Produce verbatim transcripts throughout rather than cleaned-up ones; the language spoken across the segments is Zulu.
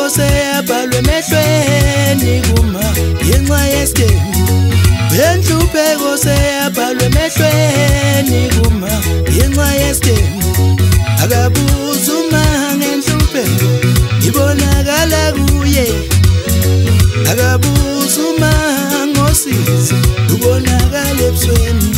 Inhlupheko seyabhalwe emehlweni kuma ngenxa yesigembu. Inhlupheko seyabhalwe emehlweni kuma ngenxa yesigembu. Akabuza uma ngenhlupheko ibonakala kuye. Akabuza uma ngosizi ubonakala ebusweni.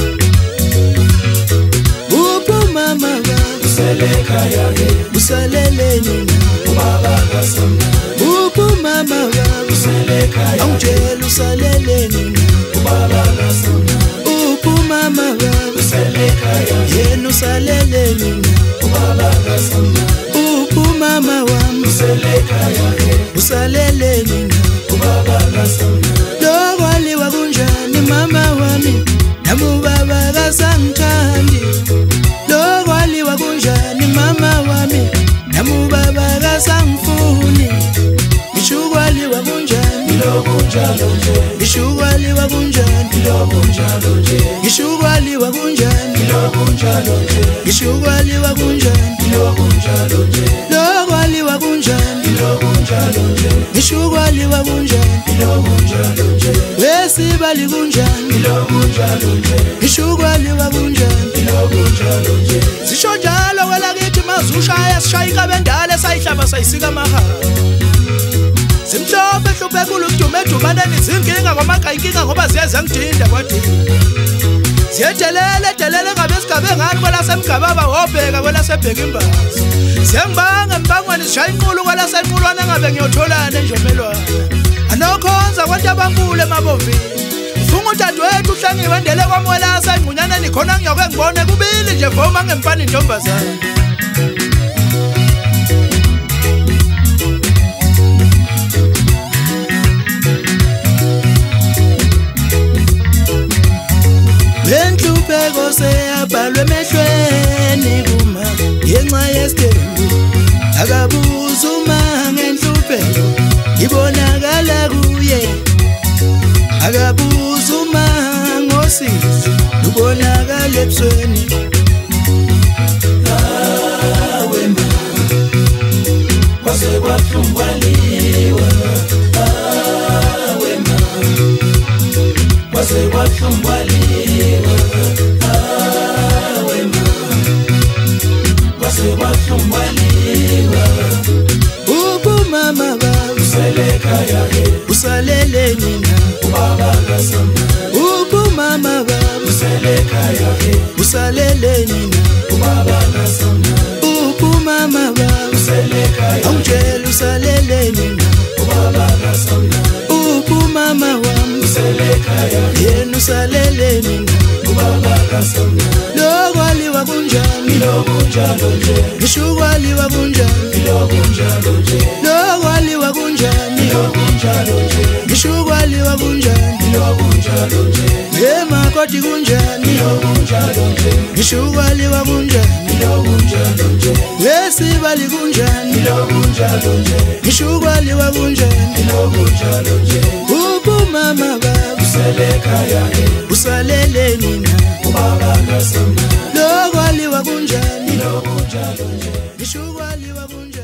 Uphuma mama Useleka yake usalele nina ubaba kasamnandi. uphuma mama Useleka yake awutshela usalele nina ubaba kasamnandi. uphuma mama Useleka yake yena usalele nina ubaba kasamnandi. uphuma mama wami Useleka yake usalele nina ubaba kasamnandi. lokwaliwa kunjani mama wami namubaba kasangithandi. Lokwaliwa kunjani mama wami namubaba kasangifuni. Ngishukwaliwa kunjani Ilokunjalo nje ngishukwaliwa kunjani ilokunjalo nje ngishukwaliwa kunjani ilokunjalo nje ngishukwaliwa kunjani ilokunjalo nje lokwaliwa kunjani ilokunjalo nje ngishukwaliwa kunjani ilokunjalo nje wesibali kunjani ilokunjalo nje ngishukwaliwa kunjani ilokunjalo nje. zisho njalo kwelakithi mazushaya sishaya ikabendala sayihlaba sayisika mahala. Simhlophe hluphe kulu kudume edumaneni zinkinga ngomaka inkinga ngoba ziyeza ngidinda kwadini. Siyedelele delele ngabe sigabe ngani kwelasemgababa wobheka kwelasebheka imbazi. Siyangibanga mbangwane sishaya inqulu kwelasenqulwana ngabe ngiyotholana enjomelwana. Anokhonza kwantu abankulu emabovini. Mfunga udadewethu uhlangiwe ndele kwamwela sangqunyaneni khona ngiyoke ngibone kubili nje voma ngempani intombazana. Inhlupheko seyabhalwe emehlweni kuma ngenxa yesigembu. Akabuza uma ngenhlupheko ibonakala kuye. Akabuza uma ngosizi ubonakala ebusweni. Awe ma kwase kwahlungwaliwa. Awe ma kwase kwahlungwaliwa. Awe ma kwase kwahlungwaliwa. Uphuma mama Useleka yake usalele nina ubaba kasamnandi. uphuma mama Useleka yake usalele nina ubaba kasamnandi. uphuma mama Useleka yake awutshela usalele nina ubaba kasamnandi. uphuma mama wami Useleka yake yena usalele nina ubaba kasamnandi. lokwaliwa kunjani Ilokunjalo nje ngishukwaliwa kunjani ilokunjalo nje lokwaliwa kunjani ilokunjalo nje ngishukwaliwa kunjani ilokunjalo nje emakoti kunjani ilokunjalo nje ngishukwaliwa kunjani ilokunjalo nje wesibali kunjani ilokunjalo nje ngishukwaliwa kunjani ilokunjalo nje uphuma mama Useleka yake usalele nina ubaba kasamnandi. lokwaliwa kunjani Ilokunjalo nje ngishukwaliwa kunjani